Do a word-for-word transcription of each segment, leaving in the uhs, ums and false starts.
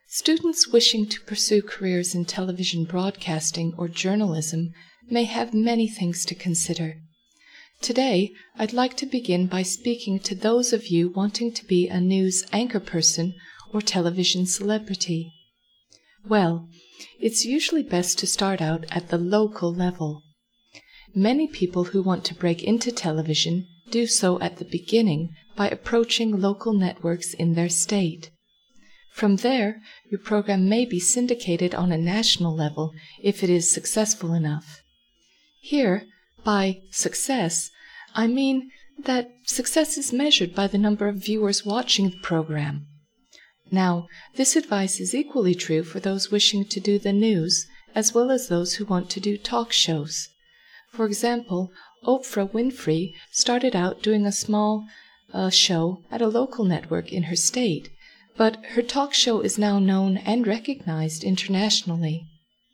Students wishing to pursue careers in television broadcasting or journalism may have many things to consider. Today, I'd like to begin by speaking to those of you wanting to be a news anchor person or television celebrity. Well, it's usually best to start out at the local level. Many people who want to break into television do so at the beginning by approaching local networks in their state. From there, your program may be syndicated on a national level if it is successful enough. Here, by success, I mean that success is measured by the number of viewers watching the program. Now, this advice is equally true for those wishing to do the news as well as those who want to do talk shows. For example, Oprah Winfrey started out doing a small uh, show at a local network in her state, but her talk show is now known and recognized internationally.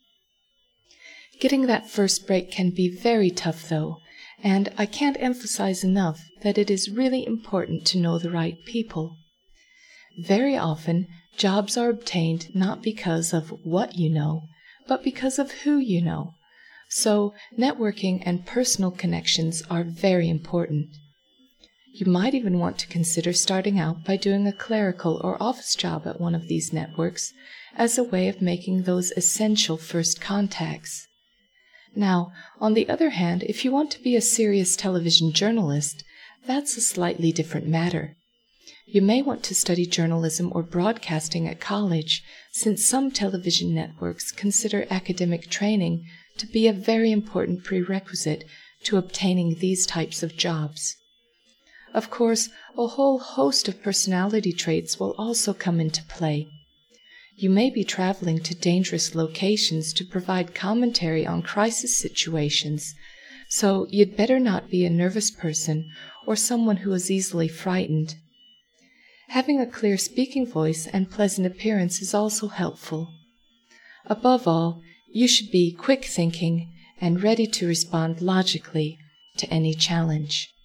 Getting that first break can be very tough, though, and I can't emphasize enough that it is really important to know the right people. Very often, jobs are obtained not because of what you know, but because of who you know. So, networking and personal connections are very important. You might even want to consider starting out by doing a clerical or office job at one of these networks as a way of making those essential first contacts. Now, on the other hand, if you want to be a serious television journalist, that's a slightly different matter. You may want to study journalism or broadcasting at college, since some television networks consider academic training to be a very important prerequisite to obtaining these types of jobs. Of course, a whole host of personality traits will also come into play. You may be traveling to dangerous locations to provide commentary on crisis situations, so you'd better not be a nervous person or someone who is easily frightened. Having a clear speaking voice and pleasant appearance is also helpful. Above all, you should be quick thinking and ready to respond logically to any challenge.